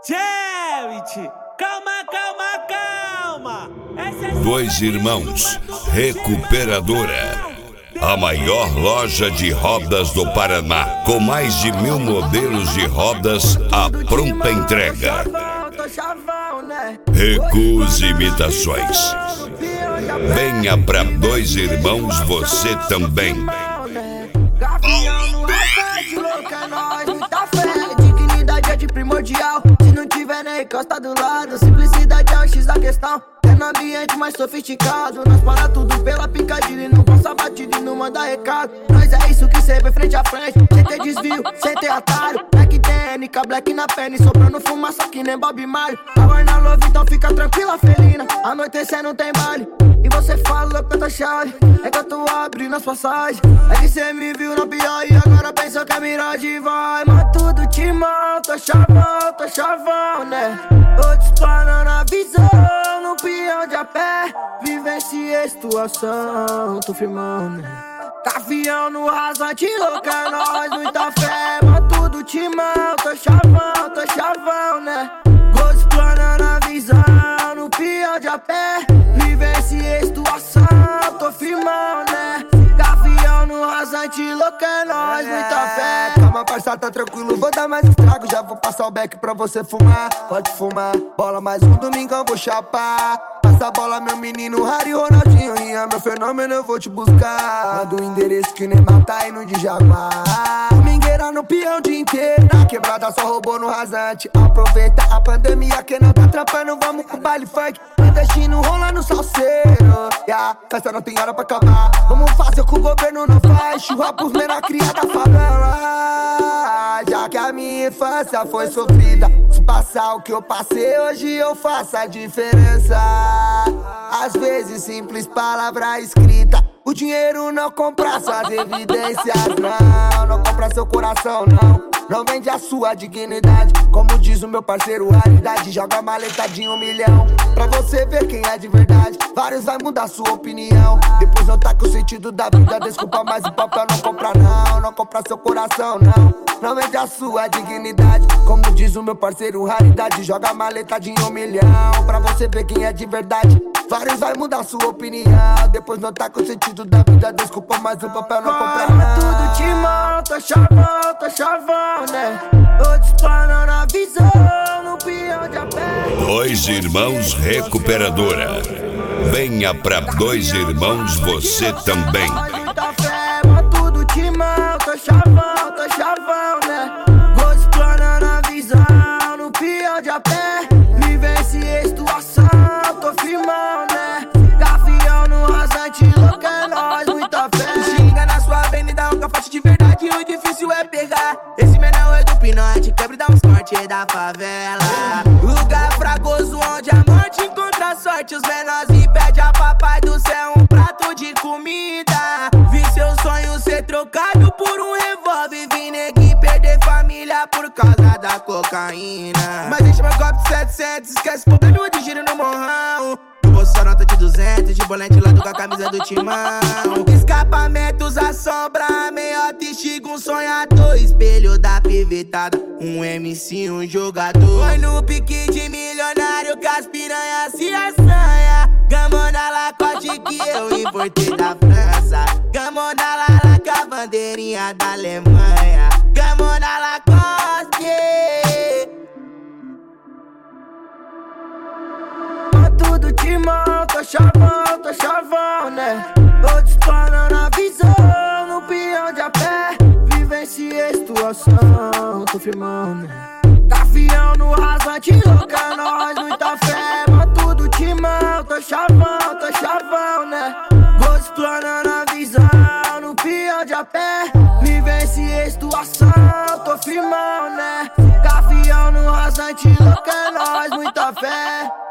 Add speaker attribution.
Speaker 1: Charity, calma.
Speaker 2: Dois Irmãos Recuperadora, a maior loja de rodas do Paraná, com mais de 1000 modelos de rodas à pronta entrega. Recuse imitações. Venha pra Dois Irmãos você também.
Speaker 3: Dignidade é de primordial. Se não tiver nem encosta do lado, simplicidade é o X da questão. É no ambiente mais sofisticado. Nós para tudo pela picadilha e não passa batida e não manda recado. Nós é isso que cê vê frente a frente. Sem ter desvio, sem ter atalho. Black TNK, black na perna e soprando fumaça que nem Bob Marley. Power na love, então fica tranquila, felina. Anoitecer não tem baile. E você fala tanta chave. É que eu tô abrindo as passagens. É que cê me viu no pior e agora pensou que a miragem vai. Mas tudo timão, tô chavão, né? Outros planos na visão, no peão de a pé. Vivenciei a situação, tô firmando, né? Cavião no rasante, louca, é nóis, muita fé. Mas tudo timão, tô chavão, né? Outros planos na visão, no peão de a pé. Vivenciei a situação, tô firmando, né? Gavião no rasante, louca, é nóis, muita fé.
Speaker 4: Calma, parça, tá tranquilo, vou dar mais estrago. Já vou passar o beck pra você fumar. Pode fumar, bola mais um domingão, vou chapar. Passa a bola, meu menino, Harry, Ronaldinho, Rian, meu fenômeno, eu vou te buscar. Manda o endereço que nem matar indo de Jaguar. Domingueira no peão o dia inteiro. Na quebrada só roubou no rasante. Aproveita a pandemia que não tá trampando, vamos pro baile funk. Destino rola no salseiro, yeah. Festa não tem hora pra acabar. Vamos fazer o que o governo não faz. Churra pros menor cria da favela. Já que a minha infância foi sofrida, se passar o que eu passei, hoje eu faço a diferença. Às vezes simples palavra escrita. O dinheiro não compra suas evidências, não compra seu coração, não vende a sua dignidade. Como diz o meu parceiro, raridade. Joga maleta de 1 milhão pra você ver quem é de verdade. Vários vai mudar sua opinião, depois não tá com o sentido da vida. Desculpa, mas o papel não compra não compra seu coração, não vende a sua dignidade. Como diz o meu parceiro, raridade. Joga maleta de 1 milhão pra você ver quem é de verdade. Vários vai mudar sua opinião, depois não tá com o sentido da vida. Desculpa, mas o papel não compra não.
Speaker 3: Tudo timão, tô chavão, né? Outros planos na visão, no peão de a pé.
Speaker 2: Dois Irmãos Recuperadora. Venha pra Dois Irmãos você também.
Speaker 3: Muita fé, mas tudo timão, tô chavão, né? Outros planos na visão, no peão de a pé. Vivenciei a situação, tô firmão, né? Gavião no rasante, louca, é nóis, muita fé.
Speaker 5: Xinga na sua avenida, um cafate de verdade, o difícil é pegar. Esse menor é do pinote, quebra e dá uns cortes da favela. Lugar fragoso onde a morte encontra a sorte. Os menores e pede a papai do céu um prato de comida. Vi seu sonho ser trocado por um revólver. Vi neguinho perder família por causa da cocaína. Mas deixa meu copo de 700, esquece o problema de giro no morrão. Só nota de 200, de bolete lado com a camisa do timão. Escapamentos, a sombra, meiota, estiga, um sonhador. Espelho da pivetada, um MC, um jogador. Foi no pique de milionário que as piranhas se assanha. Gamona Lacoste que eu importei da França. Gamona Lacoste, a bandeirinha da Alemanha. Gamona Lacoste.
Speaker 3: Tudo timão, tô chavão, né? Outros planos na visão, no peão de a pé. Vivenciei a situação, tô firmando, né? Gavião no rasante, louca, é nóis, muita fé. Mas tudo timão, tô chavão, né? Outros planos na visão, no peão de a pé. Vivenciei a situação, tô firmando, né? Gavião no rasante, louca, é nóis, muita fé.